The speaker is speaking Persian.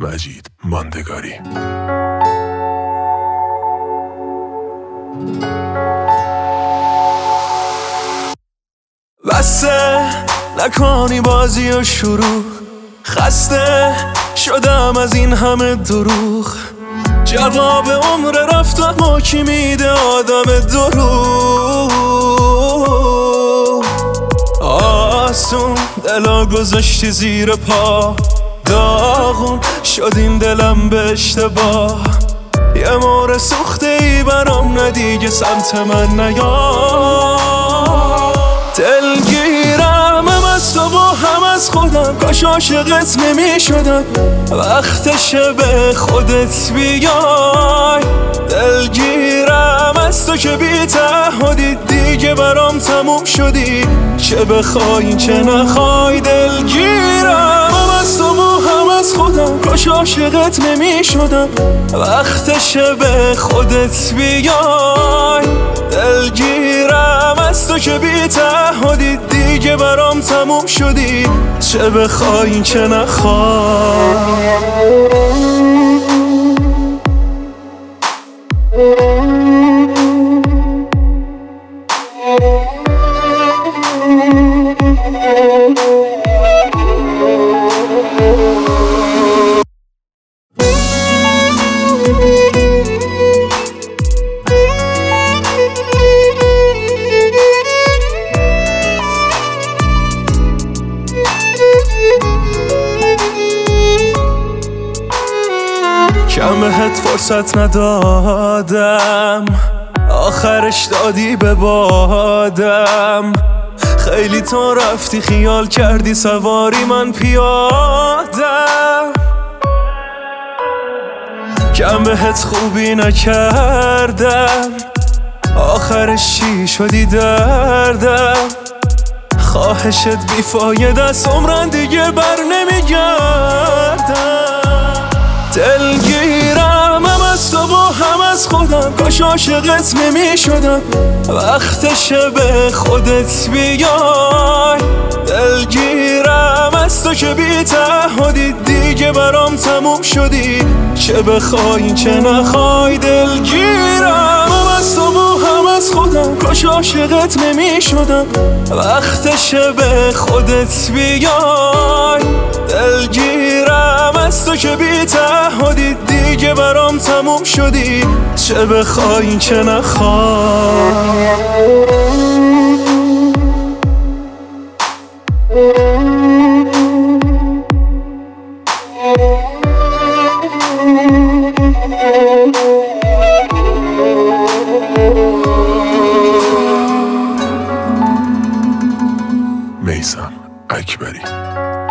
مجید ماندگاری. بسه نکنی بازی و شروع، خسته شدم از این همه دروغ. جواب عمر رفتم و کی میده آدم دروغ. آسون دلا گذاشتی زیر پا، داغون شد این دلم به اشتباه. یه مور سوخته ای برام ندیگه سمت من نیا. دلگیرم هم از تو و هم از خودم، کاش عاشقت نمی شدم وقتشه به خودت بیای. دلگیرم از تو که بی تعهدی دیگه برام تموم شدی، چه بخوای چه نخوای. دلگیرم هم از تو و هم از خودم، کاش عاشقت نمی شدم وقتشه به خودت بیای. دلگیرم از تو که بی تعهدی دیگه برام تموم شدی، چه بخوای چه نخوای. کم بهت فرصت ندادم، آخرش دادی به بادم. خیلی تو رفتی خیال کردی سواری من پیادم. کم بهت خوبی نکردم، آخرش چی شدی دردم. خواهشت بیفایده است، عمرن دیگه بر نمیگردم. دلگیرم هم از تو و هم از خودم، کاش عاشقت نمی شدم وقتشه به خودت بیای. دلگیرم از تو که بی تعهدی دیگه برام تموم شدی، چه بخوای چه نخوای. دلگیرم هم از تو و هم از خودم، کاش عاشقت نمی شدم وقتشه به خودت بیای. دلگیرم از تو که بی تعهدی دیگه برام تموم شدی، چه بخوای چه نخوای. میثم اکبری.